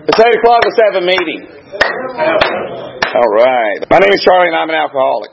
It's 8 o'clock. Let's have a meeting. All right. My name is Charlie, and I'm an alcoholic.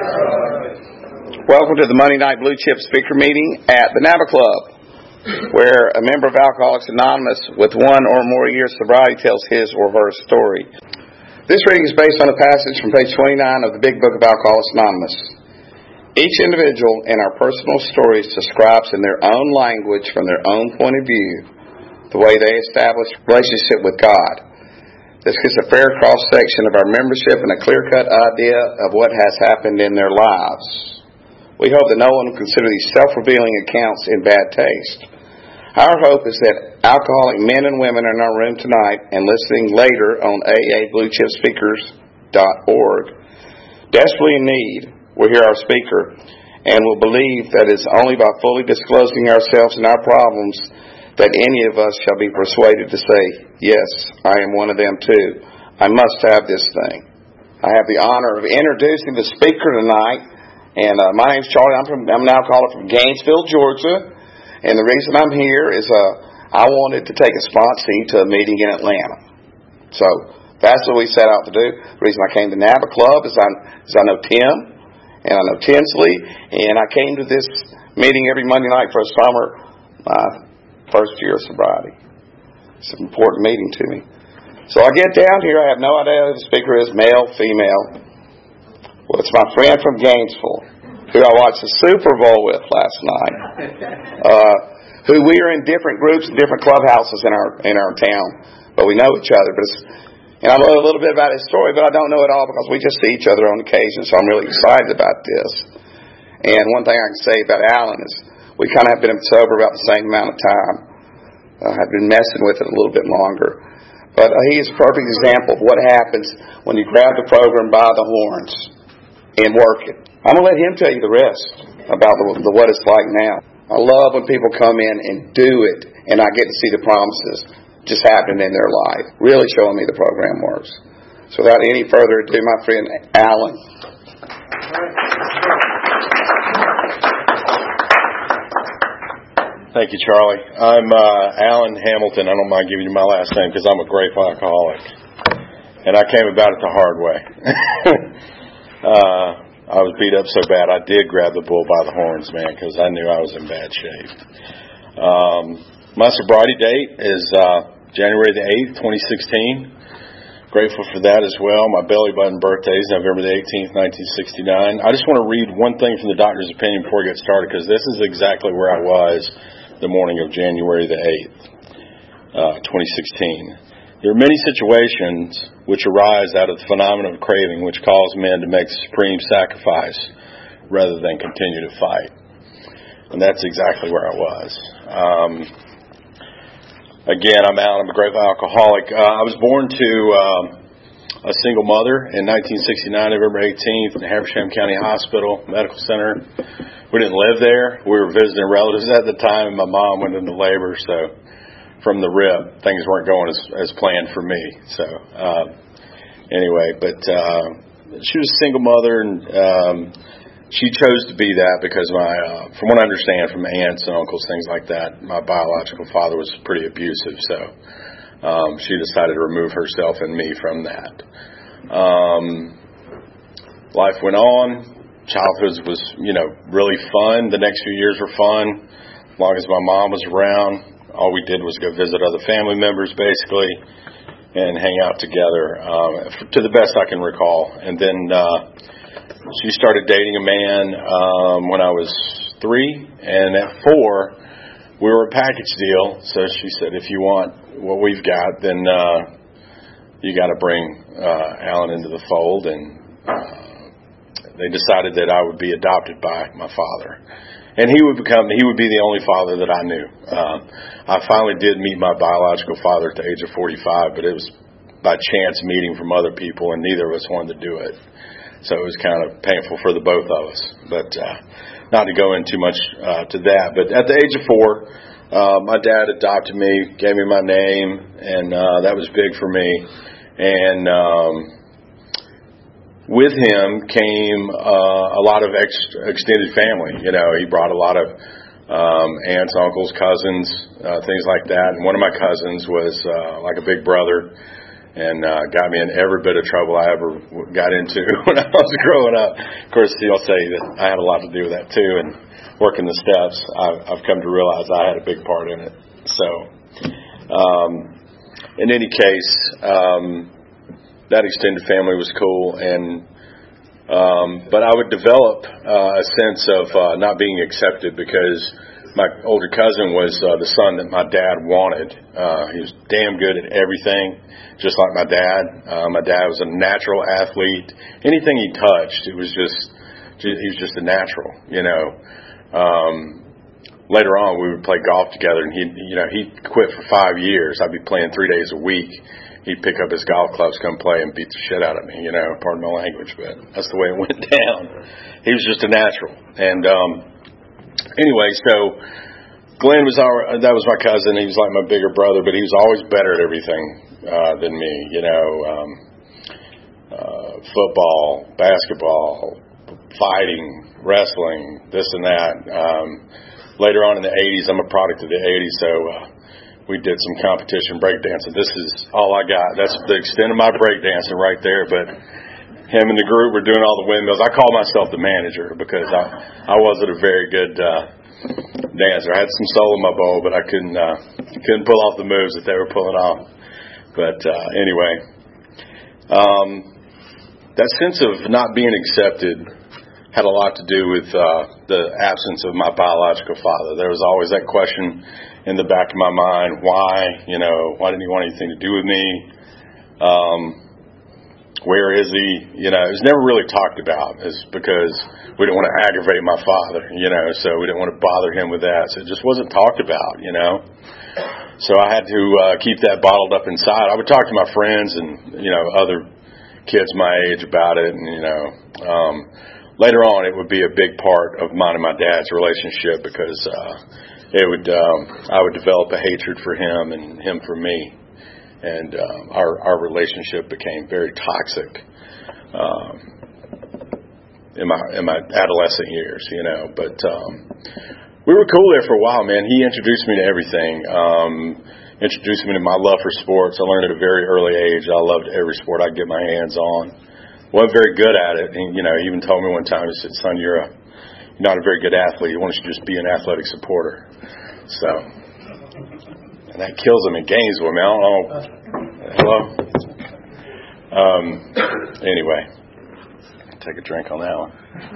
Welcome to the Monday Night Blue Chip Speaker Meeting at the NABA Club, where a member of Alcoholics Anonymous with 1 or more years sobriety tells his or her story. This reading is based on a passage from page 29 of the Big Book of Alcoholics Anonymous. Each individual in our personal stories describes in their own language, from their own point of view, the way they establish relationship with God. This gives a fair cross-section of our membership and a clear-cut idea of what has happened in their lives. We hope that no one will consider these self-revealing accounts in bad taste. Our hope is that alcoholic men and women are in our room tonight and listening later on aabluechipspeakers.org desperately in need will hear our speaker and will believe that it's only by fully disclosing ourselves and our problems that any of us shall be persuaded to say, yes, I am one of them too. I must have this thing. I have the honor of introducing the speaker tonight, and my name's Charlie. I'm an alcoholic from Gainesville, Georgia, and the reason I'm here is I wanted to take a sponsee to a meeting in Atlanta. So that's what we set out to do. The reason I came to NABA Club is I know Tim, and I know Tinsley, and I came to this meeting every Monday night for a summer, first year of sobriety. It's an important meeting to me. So I get down here, I have no idea who the speaker is, male, female. Well, it's my friend from Gainesville, who I watched the Super Bowl with last night. Who we are in different groups and different clubhouses in our town, but we know each other. And I know a little bit about his story, but I don't know it all because we just see each other on occasion, so I'm really excited about this. And one thing I can say about Alan is we kind of have been sober about the same amount of time. I've been messing with it a little bit longer. But he is a perfect example of what happens when you grab the program by the horns and work it. I'm going to let him tell you the rest about what it's like now. I love when people come in and do it, and I get to see the promises just happening in their life, really showing me the program works. So without any further ado, my friend Alan. Thank you, Charlie. I'm Alan Hamilton. I don't mind giving you my last name because I'm a grateful alcoholic. And I came about it the hard way. I was beat up so bad I did grab the bull by the horns, man, because I knew I was in bad shape. My sobriety date is January the 8th, 2016. Grateful for that as well. My belly button birthday is November the 18th, 1969. I just want to read one thing from the doctor's opinion before we get started, because this is exactly where I was the morning of January the 8th, 2016. There are many situations which arise out of the phenomenon of craving which cause men to make the supreme sacrifice rather than continue to fight. And that's exactly where I was. Again, I'm Alan. I'm a grateful alcoholic. I was born to a single mother in 1969, November 18th, in Habersham County Hospital Medical Center. We didn't live there. We were visiting relatives at the time, and my mom went into labor, so from the rip, things weren't going as planned for me. So anyway, but she was a single mother, and she chose to be that because from what I understand from aunts and uncles, things like that, my biological father was pretty abusive, so she decided to remove herself and me from that. Life went on. Childhood was, really fun. The next few years were fun. As long as my mom was around, all we did was go visit other family members, basically, and hang out together, to the best I can recall. And then she started dating a man when I was 3, and at 4, we were a package deal. So she said, if you want what we've got, then you got to bring Alan into the fold. And they decided that I would be adopted by my father, and he would be the only father that I knew. I finally did meet my biological father at the age of 45, but it was by chance meeting from other people, and neither of us wanted to do it. So it was kind of painful for the both of us. But not to go into much to that. But at the age of 4, my dad adopted me, gave me my name, and that was big for me. And with him came a lot of extended family. He brought a lot of aunts, uncles, cousins, things like that. And one of my cousins was like a big brother, and got me in every bit of trouble I ever got into when I was growing up. Of course, he'll say that I had a lot to do with that too, and working the steps, I've come to realize I had a big part in it. So, in any case, that extended family was cool, and but I would develop a sense of not being accepted because my older cousin was the son that my dad wanted. He was damn good at everything, just like my dad. My dad was a natural athlete. Anything he touched, he was just a natural, you know. Later on, we would play golf together, and he quit for 5 years. I'd be playing 3 days a week. He'd pick up his golf clubs, come play, and beat the shit out of me, you know, pardon my language, but that's the way it went down. He was just a natural. And anyway, so Glenn that was my cousin. He was like my bigger brother, but he was always better at everything than me, you know, football, basketball, fighting, wrestling, this and that. Later on in the 80s, I'm a product of the 80s, so we did some competition breakdancing. This is all I got. That's the extent of my breakdancing right there, but him and the group were doing all the windmills. I call myself the manager because I wasn't a very good dancer. I had some soul in my bowl, but I couldn't pull off the moves that they were pulling off. But anyway, that sense of not being accepted had a lot to do with the absence of my biological father. There was always that question in the back of my mind, why didn't he want anything to do with me? Where is he? You know, it was never really talked about. It's because we didn't want to aggravate my father, you know, so we didn't want to bother him with that. So it just wasn't talked about, you know. So I had to keep that bottled up inside. I would talk to my friends and, you know, other kids my age about it, and, you know, later on it would be a big part of mine and my dad's relationship because I would develop a hatred for him and him for me. And our relationship became very toxic in my adolescent years, you know. But we were cool there for a while, man. He introduced me to everything. Introduced me to my love for sports. I learned at a very early age. I loved every sport I could get my hands on. Wasn't very good at it. And, you know, he even told me one time, he said, "Son, you're not a very good athlete. Why don't you just be an athletic supporter?" So, and that kills him in Gainesville, man. I don't know. Hello? Anyway, take a drink on that one.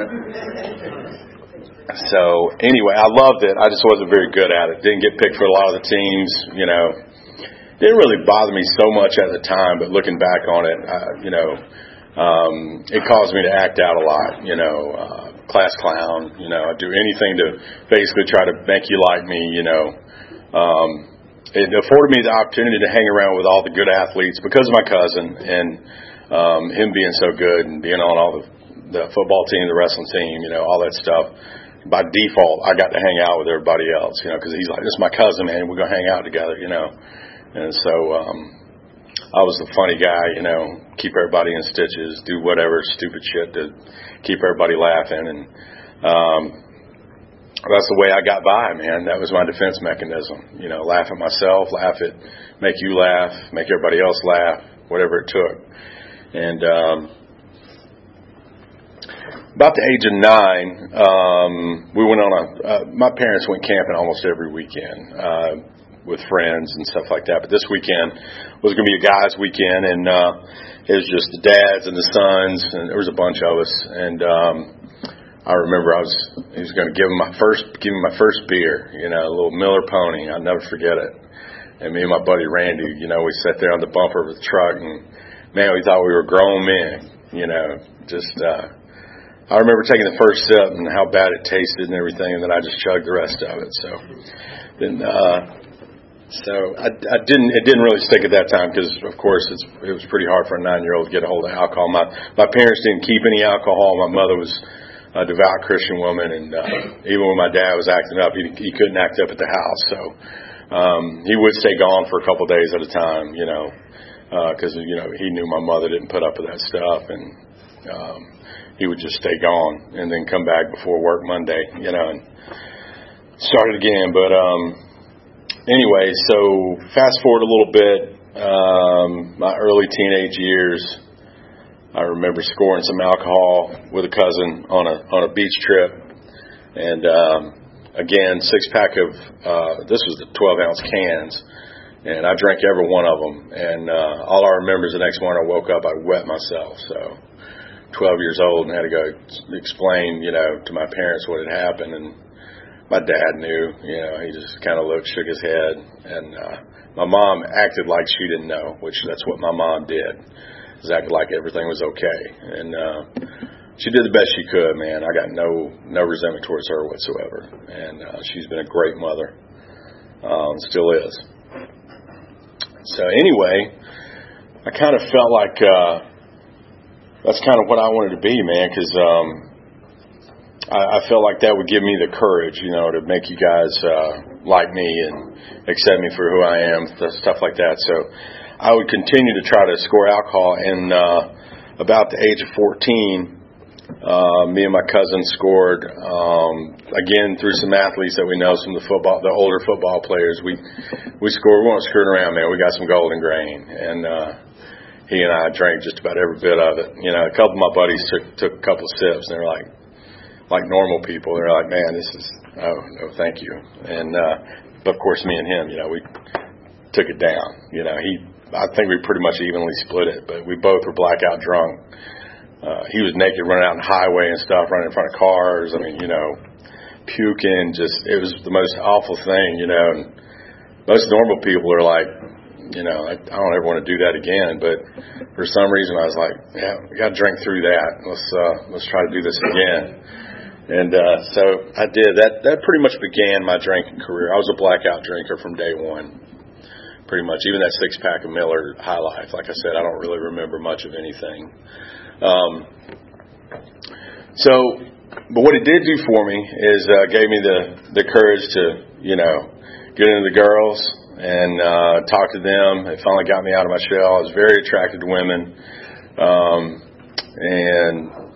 So, anyway, I loved it. I just wasn't very good at it. Didn't get picked for a lot of the teams, you know. Didn't really bother me so much at the time, but looking back on it, you know, it caused me to act out a lot, you know, class clown, you know. I'd do anything to basically try to make you like me, you know. It afforded me the opportunity to hang around with all the good athletes because of my cousin and him being so good and being on all the football team, the wrestling team, you know, all that stuff. By default, I got to hang out with everybody else, you know, because he's like, "This is my cousin, man. We're going to hang out together," you know. And so I was the funny guy, you know, keep everybody in stitches, do whatever stupid shit to keep everybody laughing. And that's the way I got by, man. That was my defense mechanism. You know, laugh at myself, make you laugh, make everybody else laugh, whatever it took. And about the age of 9, we went on my parents went camping almost every weekend with friends and stuff like that. But this weekend was going to be a guys' weekend, and it was just the dads and the sons, and there was a bunch of us. And I remember he was going to give me my first beer, you know, a little Miller Pony. I'll never forget it. And me and my buddy Randy, you know, we sat there on the bumper of the truck, and man, we thought we were grown men, you know. Just I remember taking the first sip and how bad it tasted and everything, and then I just chugged the rest of it. So then, it didn't really stick at that time because, of course, it was pretty hard for a 9-year-old to get a hold of alcohol. My parents didn't keep any alcohol. My mother was a devout Christian woman, and even when my dad was acting up, he couldn't act up at the house. So he would stay gone for a couple days at a time, you know, because you know he knew my mother didn't put up with that stuff, and he would just stay gone and then come back before work Monday, you know. And started again. But anyway, so fast forward a little bit, my early teenage years, I remember scoring some alcohol with a cousin on a beach trip, and again, 6-pack of this was the 12-ounce cans, and I drank every one of them. And all I remember is the next morning I woke up, I wet myself. So 12 years old and had to go explain, to my parents what had happened. And my dad knew, he just kind of looked, shook his head, and my mom acted like she didn't know, which that's what my mom did, is acted like everything was okay. And she did the best she could, man. I got no resentment towards her whatsoever, and she's been a great mother, still is. So anyway, I kind of felt like that's kind of what I wanted to be, man, because I felt like that would give me the courage, to make you guys like me and accept me for who I am, stuff like that. So I would continue to try to score alcohol, and about the age of 14, me and my cousin scored, again, through some athletes that we know, some of the older football players. We scored, we weren't screwing around, man. We got some Golden Grain, and he and I drank just about every bit of it. A couple of my buddies took a couple of sips, and they're like normal people. They're like, man, this is, oh, no, thank you. And, but of course, me and him, we took it down. I think we pretty much evenly split it, but we both were blackout drunk. He was naked running out on the highway and stuff, running in front of cars. I mean, puking, it was the most awful thing, and most normal people are like, I don't ever want to do that again, but for some reason I was like, yeah, we got to drink through that. Let's try to do this again. And so I did. That pretty much began my drinking career. I was a blackout drinker from day one, pretty much. Even that 6-pack of Miller High Life, like I said, I don't really remember much of anything. But what it did do for me is gave me the courage to, get into the girls and talk to them. It finally got me out of my shell. I was very attracted to women, and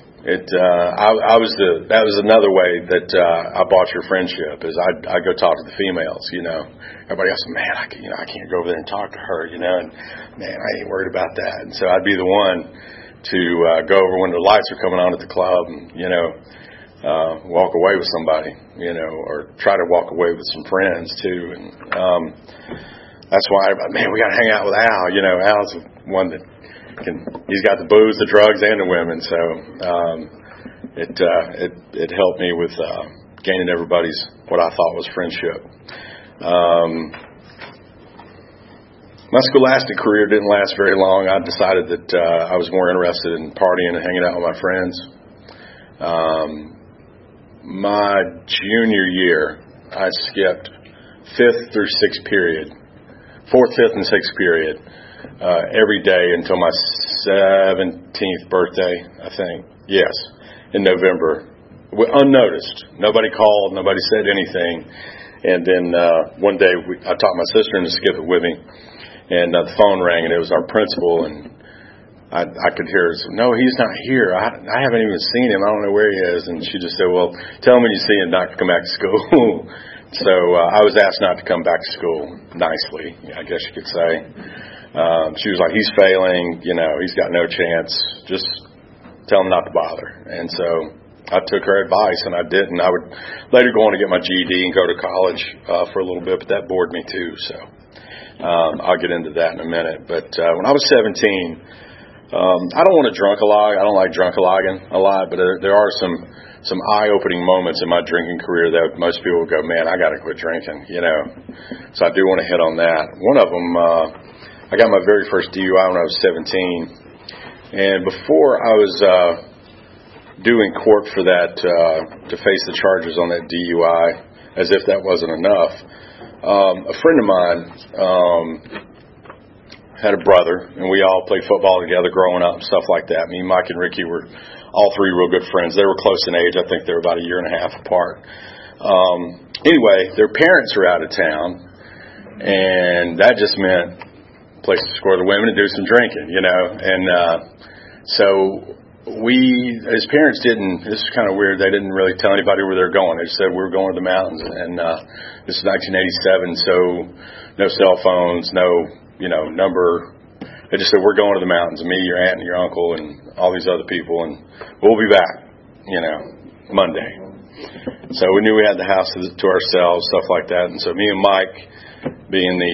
that was another way that I bought your friendship, is I go talk to the females. Everybody else, man, I can't go over there and talk to her, and man, I ain't worried about that. And so I'd be the one to go over when the lights are coming on at the club and, walk away with somebody, or try to walk away with some friends too. And that's why, man, we got to hang out with Al. Al's the one that he's got the booze, the drugs, and the women. So it helped me with gaining everybody's, what I thought was friendship. My scholastic career didn't last very long. I decided that I was more interested in partying and hanging out with my friends. My junior year, I skipped 5th through 6th period, 4th, 5th, and 6th period every day until my 17th birthday, I think. Yes, in November. Unnoticed. Nobody called. Nobody said anything. And then one day I taught my sister to skip it with me. And the phone rang, and it was our principal, and I could hear her say, no, he's not here. I haven't even seen him. I don't know where he is. And she just said, well, tell him when you see him not to come back to school. So I was asked not to come back to school, nicely, I guess you could say. She was like, he's failing, he's got no chance. Just tell him not to bother. And so I took her advice, and I did. And I would later go on to get my GED and go to college for a little bit, but that bored me too. So I'll get into that in a minute. But when I was 17, I don't want to drunk a lot. I don't like drunk-a-logging a lot, but there are some eye-opening moments in my drinking career that most people would go, man, I got to quit drinking, So I do want to hit on that. One of them, I got my very first DUI when I was 17, and before I was doing court for that, to face the charges on that DUI, as if that wasn't enough, a friend of mine had a brother, and we all played football together growing up and stuff like that. Me, Mike, and Ricky were all three real good friends. They were close in age. I think they were about a year and a half apart. Anyway, their parents were out of town, and that just meant place to score the women and do some drinking, And so his parents didn't, this is kind of weird, they didn't really tell anybody where they're going. They just said we were going to the mountains. And this is 1987, so no cell phones, no, number. They just said, we're going to the mountains, me, your aunt, and your uncle, and all these other people, and we'll be back, Monday. So we knew we had the house to ourselves, stuff like that. And so me and Mike, being the,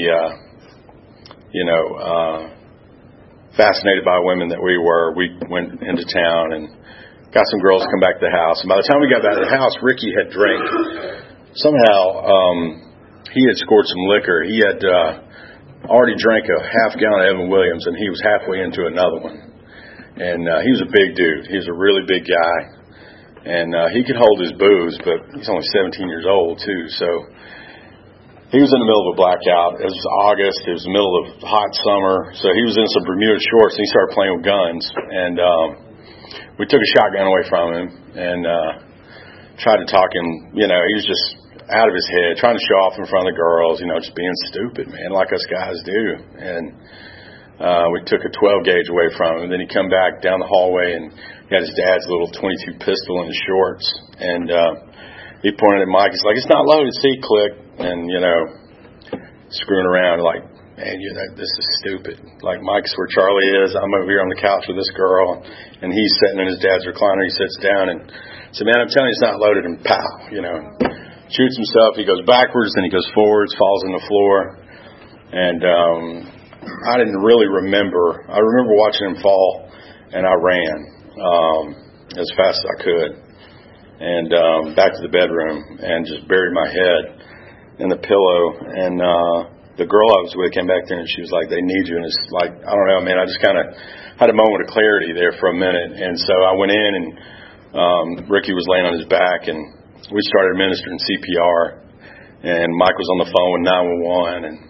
fascinated by women that we were, we went into town and got some girls to come back to the house. And by the time we got back to the house, Ricky had drank. Somehow, he had scored some liquor. He had already drank a half gallon of Evan Williams, and he was halfway into another one. And he was a big dude. He was a really big guy. And he could hold his booze, but he's only 17 years old, too. So he was in the middle of a blackout. It was August. It was the middle of hot summer. So he was in some Bermuda shorts, and he started playing with guns. And we took a shotgun away from him and tried to talk him. He was just out of his head, trying to show off in front of the girls, just being stupid, man, like us guys do. And we took a 12 gauge away from him. And then he come back down the hallway, and he had his dad's little 22 pistol in his shorts. And he pointed at Mike. He's like, it's not loaded. See, click. And, screwing around like, man, this is stupid. Like, Mike's where Charlie is. I'm over here on the couch with this girl. And he's sitting in his dad's recliner. He sits down and said, man, I'm telling you, it's not loaded. And pow, shoots himself. He goes backwards, then he goes forwards, falls on the floor. And I didn't really remember. I remember watching him fall, and I ran as fast as I could. And back to the bedroom and just buried my head in the pillow. And the girl I was with came back there, and she was like, they need you. And it's like, I don't know, man, I just kind of had a moment of clarity there for a minute. And so I went in, and Ricky was laying on his back, and we started administering CPR, and Mike was on the phone with 911, and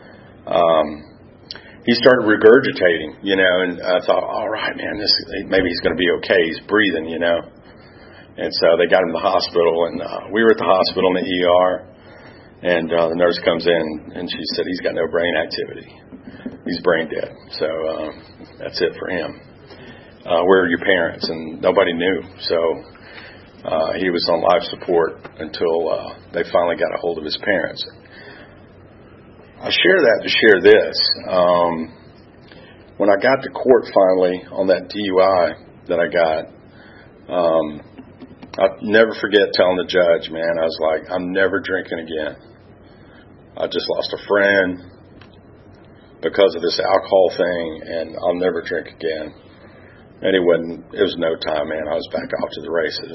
he started regurgitating, and I thought, all right, man, maybe he's going to be okay. He's breathing, And so they got him to the hospital, and we were at the hospital in the ER, and the nurse comes in, and she said, he's got no brain activity. He's brain dead. So that's it for him. Where are your parents? And nobody knew. So he was on life support until they finally got a hold of his parents. I share that to share this. When I got to court finally on that DUI that I got, I'll never forget telling the judge, man, I was like, I'm never drinking again. I just lost a friend because of this alcohol thing, and I'll never drink again. And it was no time, man. I was back off to the races.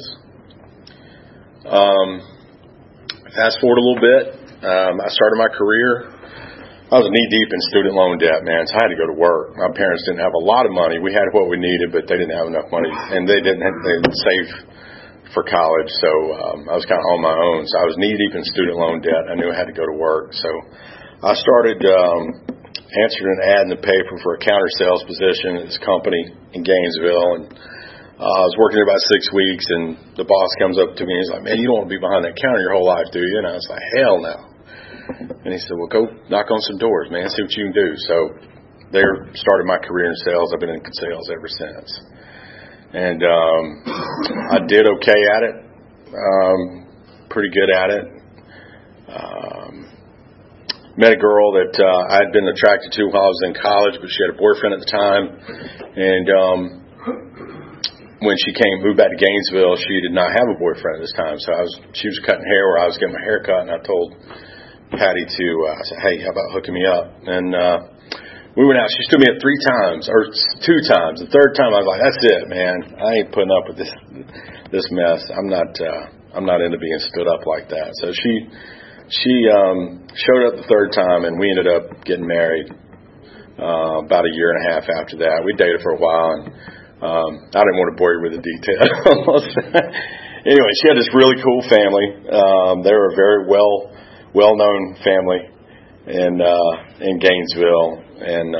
Fast forward a little bit. I started my career. I was knee deep in student loan debt, man, so I had to go to work. My parents didn't have a lot of money. We had what we needed, but they didn't have enough money, and they didn't save for college, so I was kind of on my own. So I was knee deep in student loan debt. I knew I had to go to work, so I started answered an ad in the paper for a counter sales position at this company in Gainesville, and I was working there about 6 weeks, and the boss comes up to me and he's like, man, you don't want to be behind that counter your whole life, do you? And I was like, hell no. And he said, well, go knock on some doors, man, see what you can do. So there started my career in sales. I've been in sales ever since. And I did okay at it, pretty good at it. Met a girl that I had been attracted to while I was in college, but she had a boyfriend at the time. And when she moved back to Gainesville, she did not have a boyfriend at this time. So she was cutting hair where I was getting my hair cut, and I told Patty I said, hey, how about hooking me up? And we went out. She stood me up 3 times, or 2 times. The third time I was like, that's it, man. I ain't putting up with this mess. I'm not into being stood up like that. So she showed up the third time, and we ended up getting married about a year and a half after that. We dated for a while, and I didn't want to bore you with the details. Anyway, she had this really cool family. They were a very well-known family in Gainesville, and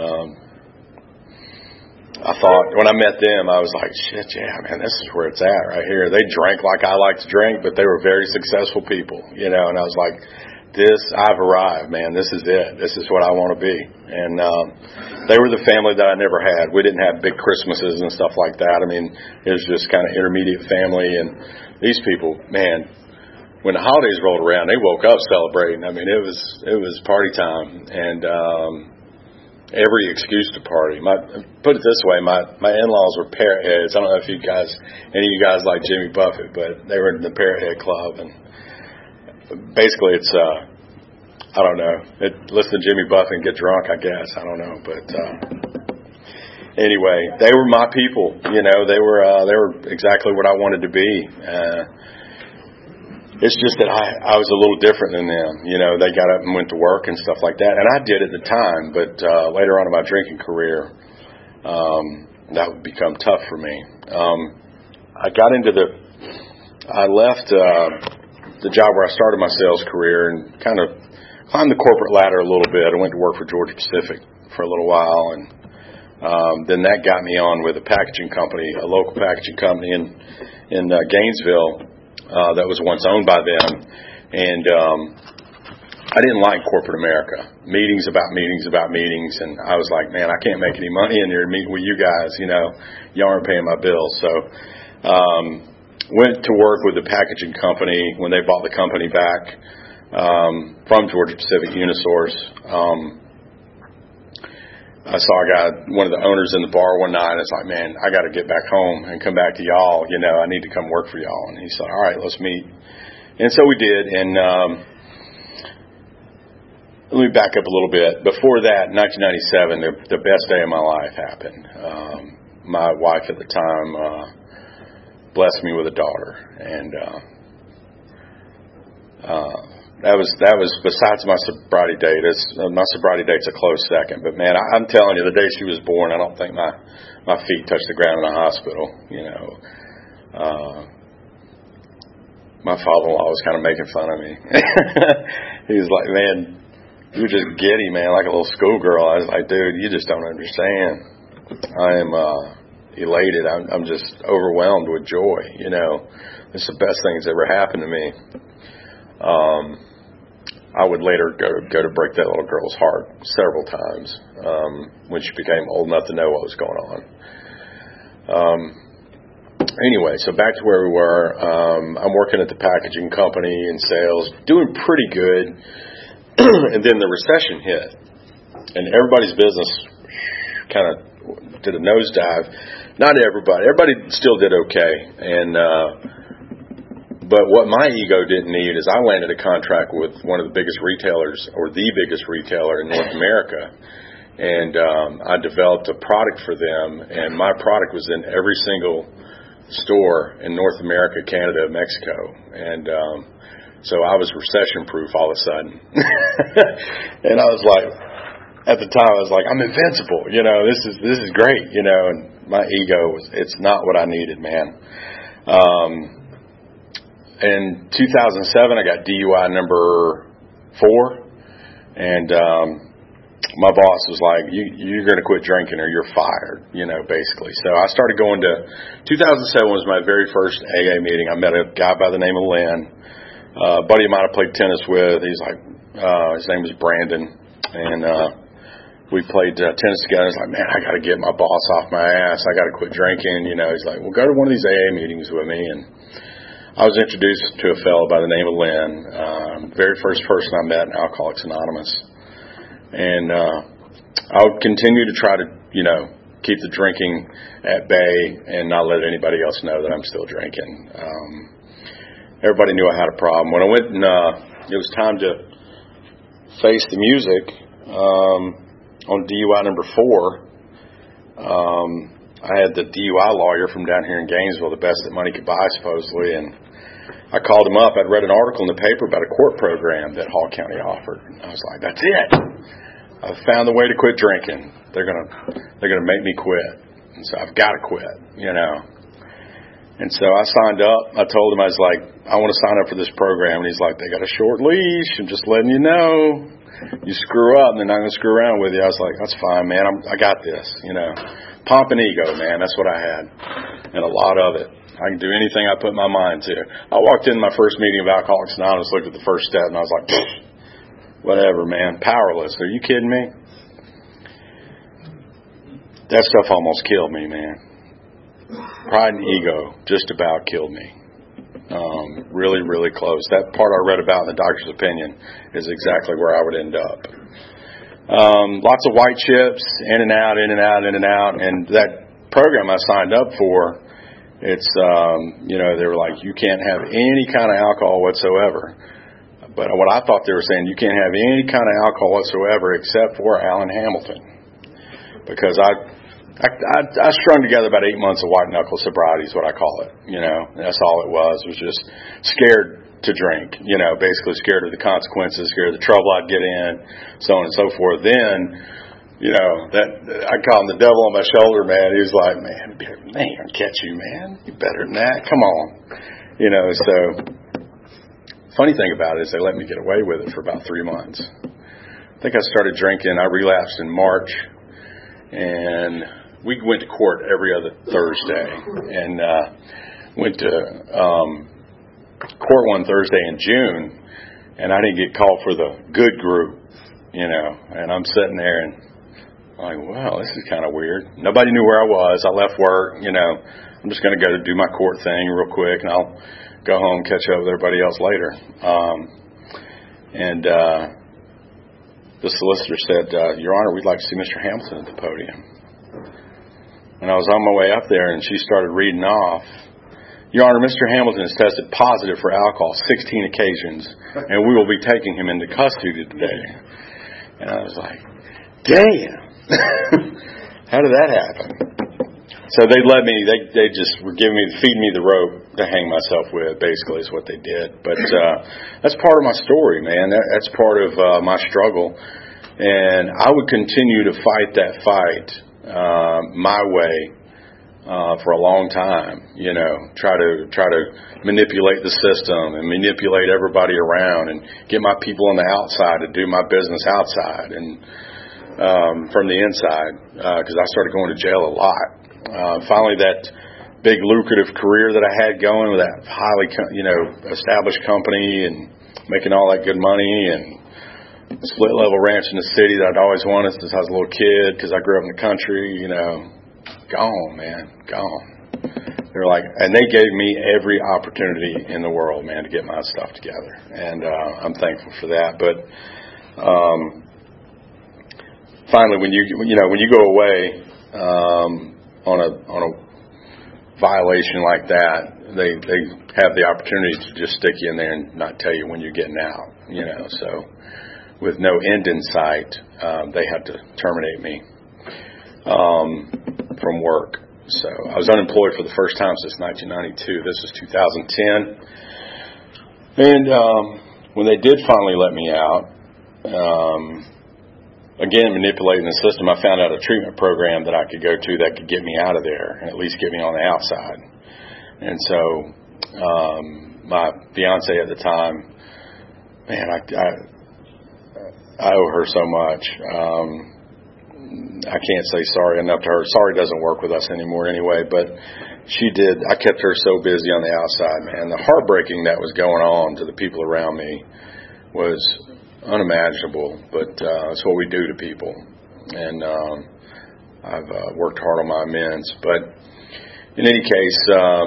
I thought, when I met them, I was like, shit, yeah, man, this is where it's at right here. They drank like I like to drink, but they were very successful people, and I was like, I've arrived, man. This is it. This is what I want to be. And they were the family that I never had. We didn't have big Christmases and stuff like that. I mean, it was just kind of intermediate family. And these people, man, when the holidays rolled around, they woke up celebrating. I mean, it was party time, and every excuse to party. Put it this way, my in-laws were parrot heads. I don't know if any of you guys like Jimmy Buffett, but they were in the Parrot Head Club, and basically it's I don't know. Listen to Jimmy Buffett and get drunk, I guess. I don't know, but anyway, they were my people. You know, they were exactly what I wanted to be. It's just that I was a little different than them. You know, they got up and went to work and stuff like that, and I did at the time. But later on in my drinking career, that would become tough for me. I left the job where I started my sales career and kind of climbed the corporate ladder a little bit. I went to work for Georgia Pacific for a little while, and then that got me on with a packaging company, a local packaging company in Gainesville that was once owned by them. And I didn't like corporate America. Meetings about meetings, and I was like, man, I can't make any money in here meeting with you guys. You know, y'all aren't paying my bills. So went to work with the packaging company when they bought the company back from Georgia Pacific Unisource. I saw a guy, one of the owners in the bar one night, and it's like, man, I got to get back home and come back to y'all. You know, I need to come work for y'all. And he said, all right, let's meet. And so we did. And let me back up a little bit. Before that, 1997, the best day of my life happened. My wife at the time blessed me with a daughter, and that was besides my sobriety date. My sobriety date's a close second, but man, I'm telling you, the day she was born, I don't think my feet touched the ground in the hospital. You know, my father-in-law was kind of making fun of me. He was like, "Man, you're just giddy, man, like a little schoolgirl." I was like, "Dude, you just don't understand. I am elated. I'm just overwhelmed with joy. You know, it's the best thing that's ever happened to me." I would later go to break that little girl's heart several times when she became old enough to know what was going on. Anyway, so back to where we were. I'm working at the packaging company in sales, doing pretty good, and then the recession hit, and everybody's business kind of did a nosedive. Not everybody still did okay, but what my ego didn't need is I landed a contract with one of the biggest retailers, or the biggest retailer in North America, and I developed a product for them, and my product was in every single store in North America, Canada, Mexico, and so I was recession-proof all of a sudden. And I was like, at the time, I was like, I'm invincible, you know, this is great, you know, and my ego it's not what I needed, man. In 2007, I got DUI number 4, and my boss was like, you're going to quit drinking or you're fired, you know, basically. So I started going to, 2007 was my very first AA meeting. I met a guy by the name of Lynn, a buddy of mine I played tennis with. He's like, his name was Brandon, and we played tennis together. He's like, man, I got to get my boss off my ass. I got to quit drinking, you know. He's like, well, go to one of these AA meetings with me, and I was introduced to a fellow by the name of Lynn, very first person I met in Alcoholics Anonymous. And I would continue to try to, you know, keep the drinking at bay and not let anybody else know that I'm still drinking. Everybody knew I had a problem. When I went and it was time to face the music on DUI number 4, I had the DUI lawyer from down here in Gainesville, the best that money could buy, supposedly, and I called him up. I'd read an article in the paper about a court program that Hall County offered. And I was like, that's it. I've found the way to quit drinking. They're gonna make me quit. And so I've got to quit, you know. And so I signed up. I told him, I was like, I want to sign up for this program. And he's like, they got a short leash. I'm just letting you know. You screw up, and they're not going to screw around with you. I was like, that's fine, man. I got this, you know. Pomp and ego, man. That's what I had, and a lot of it. I can do anything I put my mind to. I walked in my first meeting of Alcoholics Anonymous, looked at the first step, and I was like, whatever, man, powerless. Are you kidding me? That stuff almost killed me, man. Pride and ego just about killed me. Really, really close. That part I read about in the doctor's opinion is exactly where I would end up. Lots of white chips, in and out, in and out, in and out. And that program I signed up for, it's, they were like, you can't have any kind of alcohol whatsoever. But what I thought they were saying, you can't have any kind of alcohol whatsoever except for Alan Hamilton. Because I strung together about 8 months of white knuckle sobriety is what I call it. That's all it was. It was just scared to drink, basically scared of the consequences, scared of the trouble I'd get in, so on and so forth. Then, that I call him the devil on my shoulder, man. He was like, man, I'll catch you, man. You better than that. Come on. So funny thing about it is they let me get away with it for about 3 months. I think I started drinking. I relapsed in March, and we went to court every other Thursday, and went to court one Thursday in June, and I didn't get called for the good group, and I'm sitting there and I'm like, wow, this is kind of weird. Nobody knew where I was. I left work, I'm just going to go to do my court thing real quick, and I'll go home, catch up with everybody else later. The solicitor said, Your Honor, we'd like to see Mr. Hamilton at the podium. And I was on my way up there, and she started reading off, Your Honor, Mr. Hamilton has tested positive for alcohol 16 occasions, and we will be taking him into custody today. And I was like, damn. How did that happen? So they let me, they just were feeding me the rope to hang myself with, basically, is what they did. But that's part of my story, man. That's part of my struggle. And I would continue to fight that fight my way for a long time, try to manipulate the system and manipulate everybody around and get my people on the outside to do my business outside and from the inside, because I started going to jail a lot. Finally, that big lucrative career that I had going with that highly, established company and making all that good money and split level ranch in the city that I'd always wanted since I was a little kid because I grew up in the country, gone, man, gone. They're like, and they gave me every opportunity in the world, man, to get my stuff together, and I'm thankful for that. But finally, when you go away on a violation like that, they have the opportunity to just stick you in there and not tell you when you're getting out. So with no end in sight, they had to terminate me from work. So I was unemployed for the first time since 1992. This is 2010. And when they did finally let me out, again, manipulating the system, I found out a treatment program that I could go to that could get me out of there and at least get me on the outside. And so my fiance at the time, man, I owe her so much. I can't say sorry enough to her. Sorry doesn't work with us anymore anyway, but she did. I kept her so busy on the outside, man. The heartbreaking that was going on to the people around me was unimaginable, but it's what we do to people. And I've worked hard on my amends. But in any case,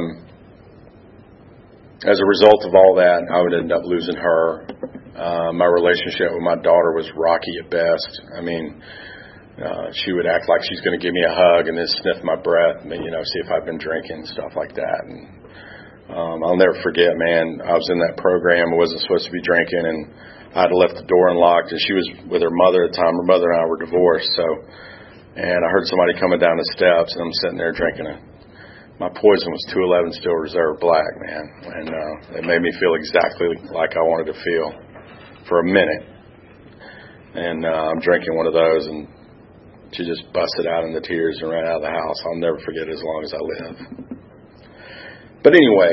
as a result of all that, I would end up losing her. My relationship with my daughter was rocky at best. I mean, she would act like she's going to give me a hug and then sniff my breath and, see if I've been drinking, stuff like that. And I'll never forget, man, I was in that program. I wasn't supposed to be drinking, and I had left the door unlocked, and she was with her mother at the time. Her mother and I were divorced, and I heard somebody coming down the steps, and I'm sitting there drinking my poison was 211 Still Reserve Black, man, and it made me feel exactly like I wanted to feel for a minute. And I'm drinking one of those, and she just busted out into tears and ran out of the house. I'll never forget it as long as I live. But anyway,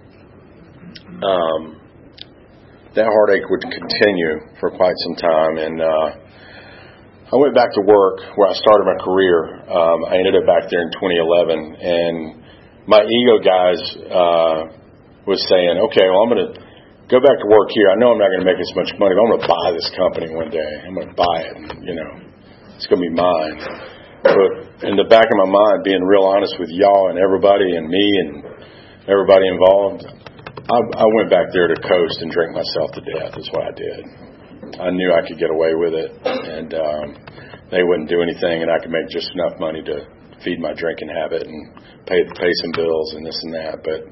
that heartache would continue for quite some time, and I went back to work where I started my career. I ended up back there in 2011, and my ego guys was saying, okay, well, I'm going to go back to work here. I know I'm not going to make as much money, but I'm going to buy this company one day. I'm going to buy it, and, it's going to be mine. But in the back of my mind, being real honest with y'all and everybody and me and everybody involved, I went back there to coast and drink myself to death. That's what I did. I knew I could get away with it, and they wouldn't do anything, and I could make just enough money to feed my drinking habit and pay some bills and this and that. But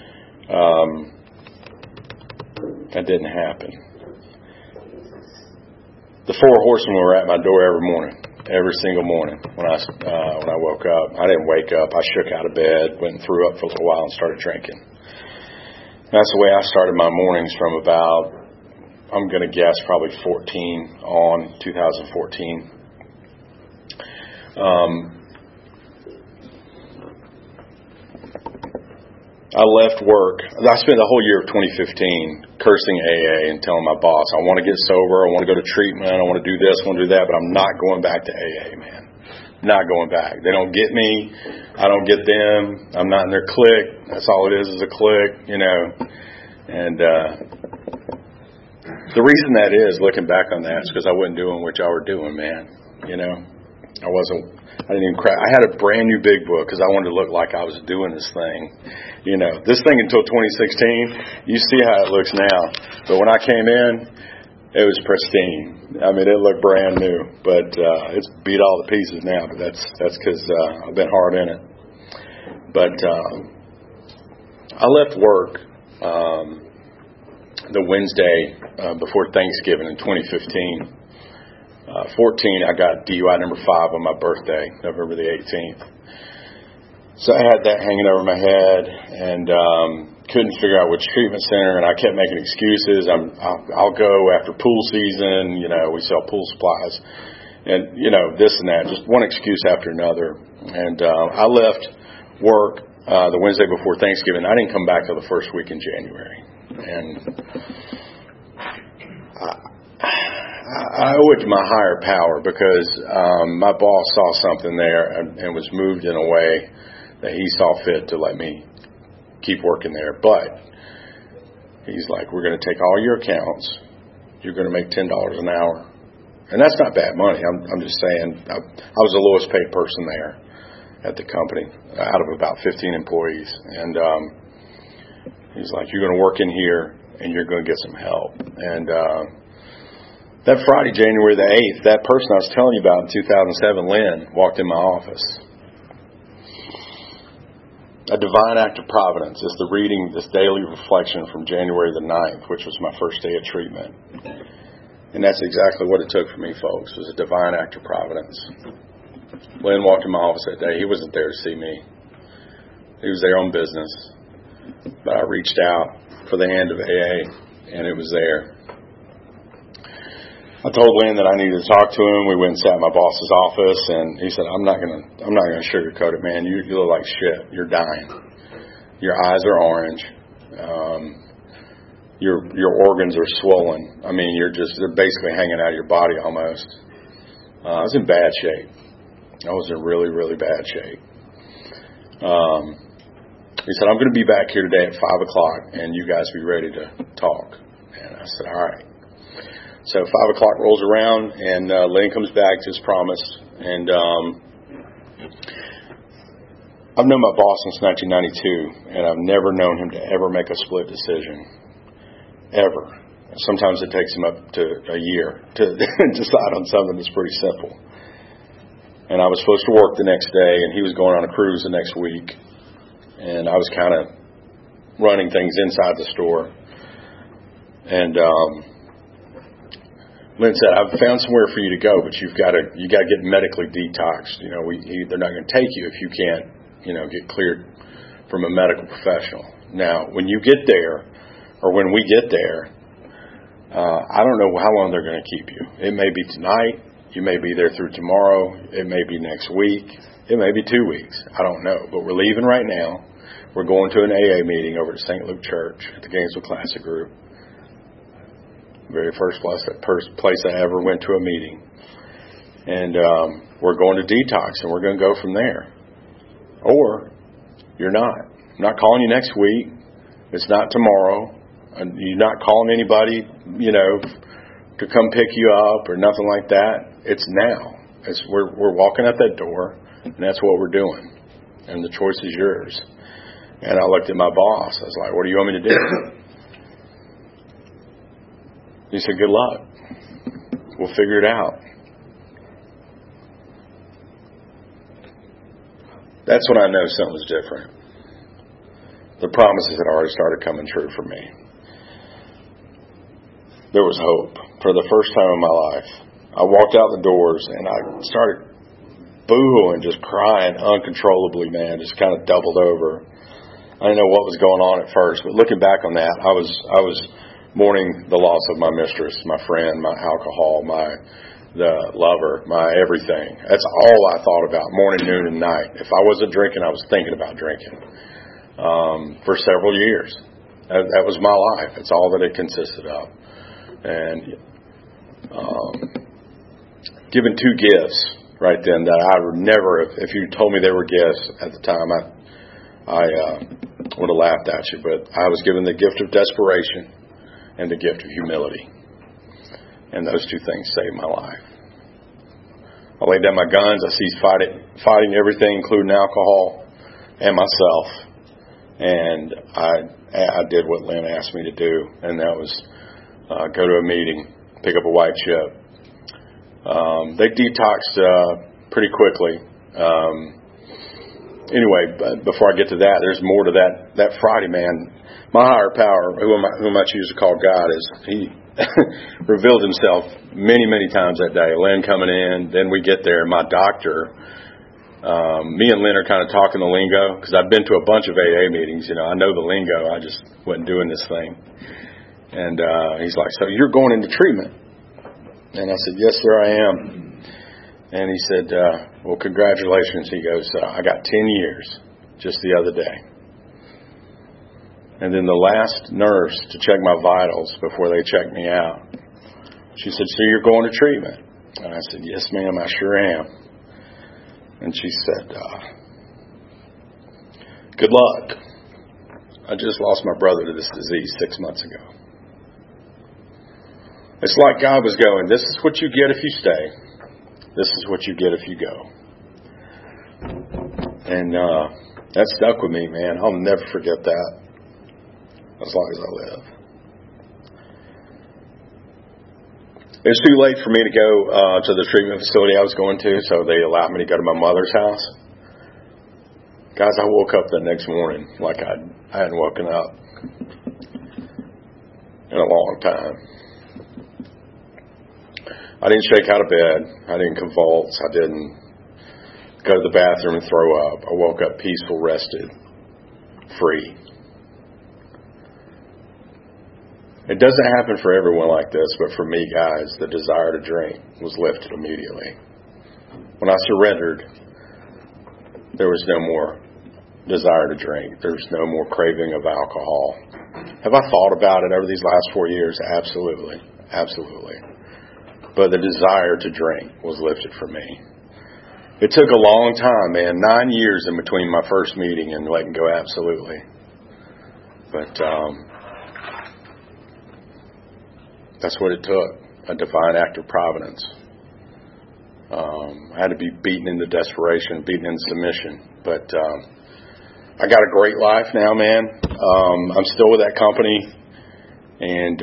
that didn't happen. The 4 horsemen were at my door every morning, every single morning when I woke up. I didn't wake up. I shook out of bed, went and threw up for a little while, and started drinking. That's the way I started my mornings from about, I'm going to guess, probably 2014. I left work. I spent the whole year of 2015 cursing AA and telling my boss, I want to get sober, I want to go to treatment, I want to do this, I want to do that, but I'm not going back to AA, man. Not going back. They don't get me. I don't get them. I'm not in their clique. That's all it is a clique, And the reason that is, looking back on that, is because I wasn't doing what y'all were doing, man. I didn't even cry. I had a brand new big book because I wanted to look like I was doing this thing. This thing until 2016, you see how it looks now. But when I came in, it was pristine. I mean, it looked brand new, but it's beat all the pieces now. But that's because I've been hard in it. But I left work the Wednesday before Thanksgiving in 2015. 14, I got DUI number 5 on my birthday, November the 18th. So I had that hanging over my head and couldn't figure out which treatment center, and I kept making excuses. I'll go after pool season. We sell pool supplies, and this and that. Just one excuse after another. And I left work the Wednesday before Thanksgiving. I didn't come back till the first week in January, and I owe it to my higher power because my boss saw something there and was moved in a way that he saw fit to let me keep working there. But he's like, we're going to take all your accounts. You're going to make $10 an hour. And that's not bad money. I'm just saying I was the lowest paid person there at the company out of about 15 employees. And he's like, you're going to work in here and you're going to get some help. And that Friday, January the 8th, that person I was telling you about in 2007, Lynn, walked in my office. A divine act of providence is the reading this daily reflection from January the 9th, which was my first day of treatment. And that's exactly what it took for me, folks. It was a divine act of providence. Lynn walked in my office that day. He wasn't there to see me. He was there on business. But I reached out for the hand of AA, and it was there. I told Lynn that I needed to talk to him. We went and sat in my boss's office, and he said, I'm not gonna sugarcoat it, man. You look like shit. You're dying. Your eyes are orange. Your organs are swollen. I mean, they're basically hanging out of your body almost. I was in bad shape. I was in really, really bad shape. He said, I'm going to be back here today at 5 o'clock, and you guys be ready to talk. And I said, all right. So 5 o'clock rolls around, and Lynn comes back as promised. And I've known my boss since 1992, and I've never known him to ever make a split decision. Ever. Sometimes it takes him up to a year to decide on something that's pretty simple. And I was supposed to work the next day, and he was going on a cruise the next week. And I was kind of running things inside the store. And Lynn said, I've found somewhere for you to go, but you got to get medically detoxed. They're not going to take you if you can't, get cleared from a medical professional. Now, when you get there, or when we get there, I don't know how long they're going to keep you. It may be tonight. You may be there through tomorrow. It may be next week. It may be 2 weeks. I don't know. But we're leaving right now. We're going to an AA meeting over at St. Luke Church at the Gainesville Classic Group. Very first place I ever went to a meeting. And we're going to detox, and we're going to go from there. Or you're not. I'm not calling you next week. It's not tomorrow. You're not calling anybody, to come pick you up or nothing like that. It's now. We're walking out that door, and that's what we're doing. And the choice is yours. And I looked at my boss. I was like, what do you want me to do? He said, good luck. We'll figure it out. That's when I know something was different. The promises had already started coming true for me. There was hope. For the first time in my life, I walked out the doors and I started boo-hooing, just crying uncontrollably, man, just kind of doubled over. I didn't know what was going on at first, but looking back on that, I was mourning the loss of my mistress, my friend, my alcohol, the lover, my everything. That's all I thought about, morning, noon, and night. If I wasn't drinking, I was thinking about drinking for several years. That was my life. That's all that it consisted of. And given two gifts right then that I would never, if you told me they were gifts at the time, I would have laughed at you. But I was given the gift of desperation and the gift of humility. And those two things saved my life. I laid down my guns. I ceased fighting everything, including alcohol and myself. And I did what Lynn asked me to do, and that was go to a meeting, pick up a white chip. They detoxed pretty quickly. Anyway, before I get to that, there's more to that Friday, man. My higher power, whom I choose to call God, he revealed himself many, many times that day. Lynn coming in, then we get there, and my doctor, me and Lynn are kind of talking the lingo, because I've been to a bunch of AA meetings. I know the lingo. I just wasn't doing this thing. And he's like, so you're going into treatment? And I said, yes, sir, I am. And he said, well, congratulations. He goes, I got 10 years just the other day. And then the last nurse to check my vitals before they checked me out, she said, so you're going to treatment? And I said, yes, ma'am, I sure am. And she said, good luck. I just lost my brother to this disease 6 months ago. It's like God was going, this is what you get if you stay. This is what you get if you go. And that stuck with me, man. I'll never forget that as long as I live. It was too late for me to go to the treatment facility I was going to, so they allowed me to go to my mother's house. Guys, I woke up the next morning like I hadn't woken up in a long time. I didn't shake out of bed. I didn't convulse. I didn't go to the bathroom and throw up. I woke up peaceful, rested, free. It doesn't happen for everyone like this, but for me, guys, the desire to drink was lifted immediately. When I surrendered, there was no more desire to drink. There was no more craving of alcohol. Have I thought about it over these last 4 years? Absolutely. Absolutely. But the desire to drink was lifted for me. It took a long time, man. 9 years in between my first meeting and letting go, absolutely. But that's what it took, a divine act of providence. I had to be beaten into desperation, beaten into submission. But I got a great life now, man. I'm still with that company and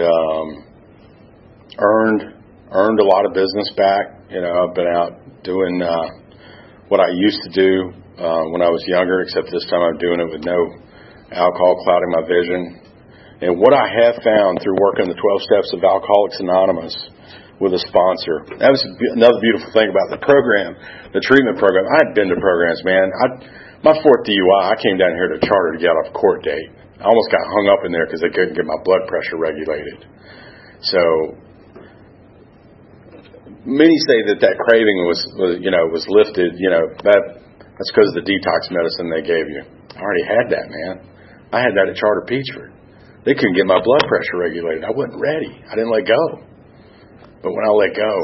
earned a lot of business back. I've been out doing what I used to do when I was younger, except this time I'm doing it with no alcohol clouding my vision. And what I have found through working the 12 steps of Alcoholics Anonymous with a sponsor, that was another beautiful thing about the program, the treatment program. I had been to programs, man. My fourth DUI, I came down here to Charter to get off a court date. I almost got hung up in there because they couldn't get my blood pressure regulated. So many say that craving was lifted. That's because of the detox medicine they gave you. I already had that, man. I had that at Charter Peachford. They couldn't get my blood pressure regulated. I wasn't ready. I didn't let go. But when I let go,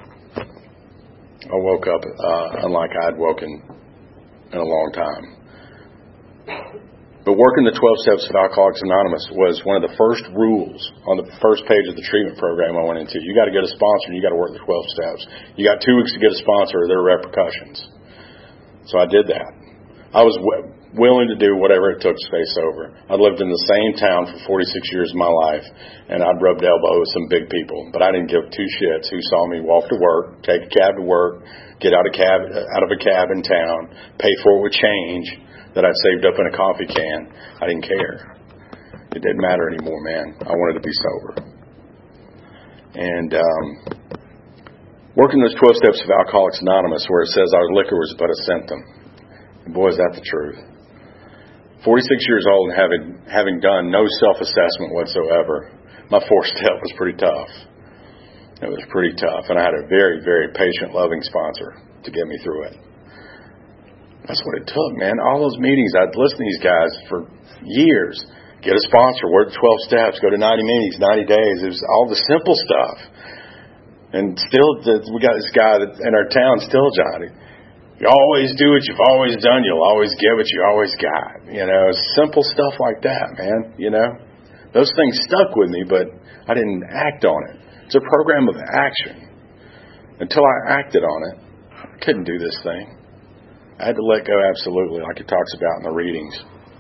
I woke up unlike I had woken in a long time. But working the 12 Steps of Alcoholics Anonymous was one of the first rules on the first page of the treatment program I went into. You got to get a sponsor and you got to work the 12 steps. You got 2 weeks to get a sponsor or there are repercussions. So I did that. I was willing to do whatever it took to stay sober. I'd lived in the same town for 46 years of my life, and I'd rubbed elbows with some big people. But I didn't give 2 shits who saw me walk to work, take a cab to work, get out of a cab in town, pay for it with change that I'd saved up in a coffee can. I didn't care. It didn't matter anymore, man. I wanted to be sober. And working those 12 Steps of Alcoholics Anonymous, where it says our liquor was but a symptom. And boy, is that the truth. 46 years old and having done no self-assessment whatsoever, my 4th step was pretty tough. It was pretty tough. And I had a very, very patient, loving sponsor to get me through it. That's what it took, man. All those meetings, I'd listen to these guys for years. Get a sponsor, work 12 steps, go to 90 meetings, 90 days. It was all the simple stuff. And still, we got this guy in our town, still Johnny. You always do what you've always done. You'll always get what you always got. You know, simple stuff like that, man. You know, those things stuck with me, but I didn't act on it. It's a program of action. Until I acted on it, I couldn't do this thing. I had to let go absolutely, like it talks about in the readings.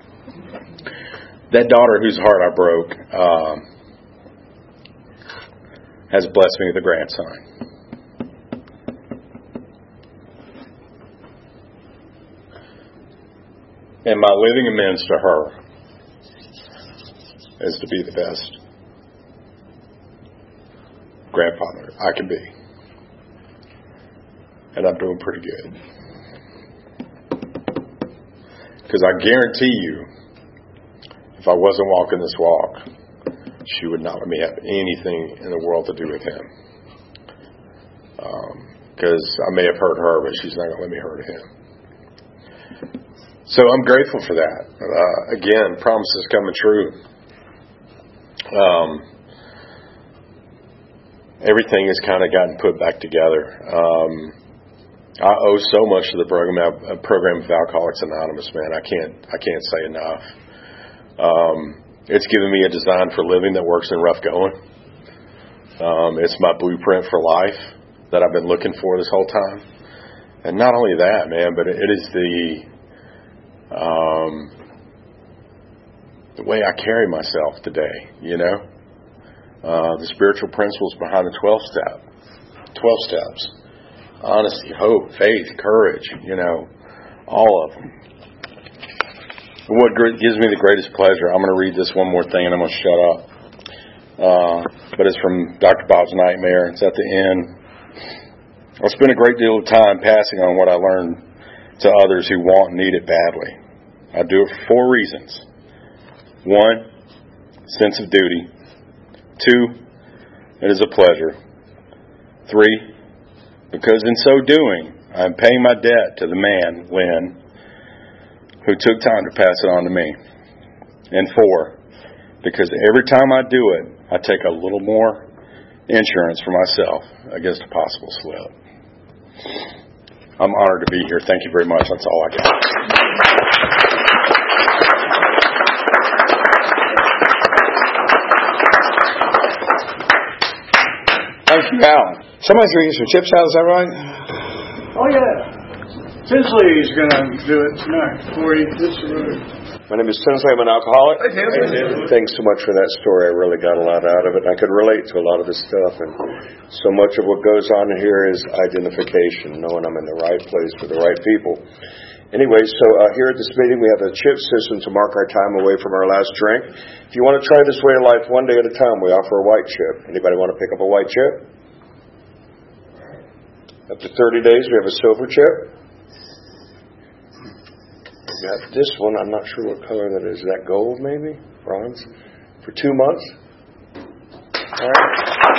That daughter whose heart I broke has blessed me with a grandson. And my living amends to her is to be the best grandfather I can be. And I'm doing pretty good. Because I guarantee you, if I wasn't walking this walk, she would not let me have anything in the world to do with him. Because I may have hurt her, but she's not going to let me hurt him. So I'm grateful for that. Again, promises coming true. Everything has kind of gotten put back together. I owe so much to the program of Alcoholics Anonymous, man. I can't say enough. It's given me a design for living that works in rough going. It's my blueprint for life that I've been looking for this whole time. And not only that, man, but it is the way I carry myself today, you know? The spiritual principles behind the 12 steps. Honesty, hope, faith, courage, you know, all of them. What gives me the greatest pleasure, I'm going to read this one more thing and I'm going to shut up. But it's from Dr. Bob's Nightmare. It's at the end. I spend a great deal of time passing on what I learned to others who want and need it badly. I do it for 4 reasons. 1, sense of duty. 2, it is a pleasure. 3, because in so doing, I am paying my debt to the man, Lynn, who took time to pass it on to me. And 4, because every time I do it, I take a little more insurance for myself against a possible slip. I'm honored to be here. Thank you very much. That's all I got. Thank you, Al. Somebody's going to get some chips out, is that right? Oh, yeah. Tinsley is going to do it tonight for you. My name is Tinsley. I'm an alcoholic. Hey, Tim. Thanks so much for that story. I really got a lot out of it. I could relate to a lot of this stuff. And so much of what goes on here is identification, knowing I'm in the right place with the right people. Anyway, so here at this meeting, we have a chip system to mark our time away from our last drink. If you want to try this way of life one day at a time, we offer a white chip. Anybody want to pick up a white chip? Up to 30 days, we have a silver chip. We got this one. I'm not sure what color that is. Is that gold, maybe? Bronze? For 2 months? All right.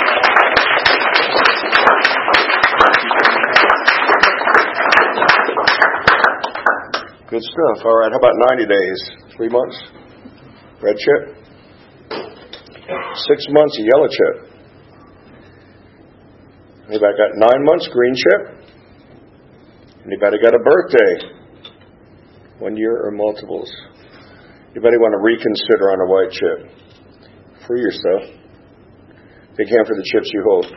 Good stuff. All right. How about 90 days? 3 months? Red chip? 6 months, a yellow chip. Anybody got 9 months, green chip? Anybody got a birthday? 1 year or multiples? Anybody want to reconsider on a white chip? Free yourself. Big hand for the chips you hold.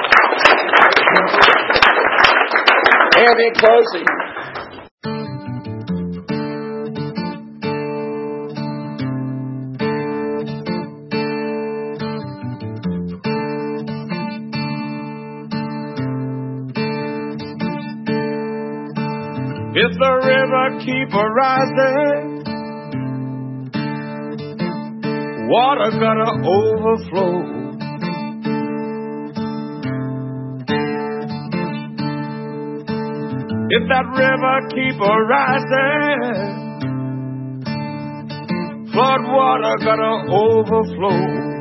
And in closing, if the river keep a-rising, water gonna overflow. If that river keep a-rising, flood water gonna overflow.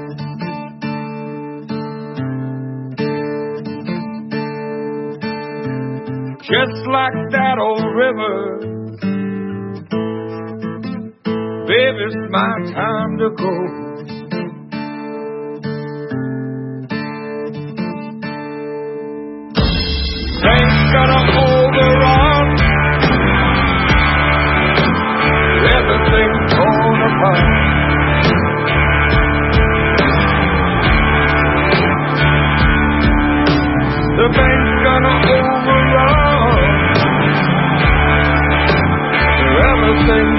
Just like that old river, baby, it's my time to go. Things gonna overrun, everything torn apart. The bank's gonna overrun, everything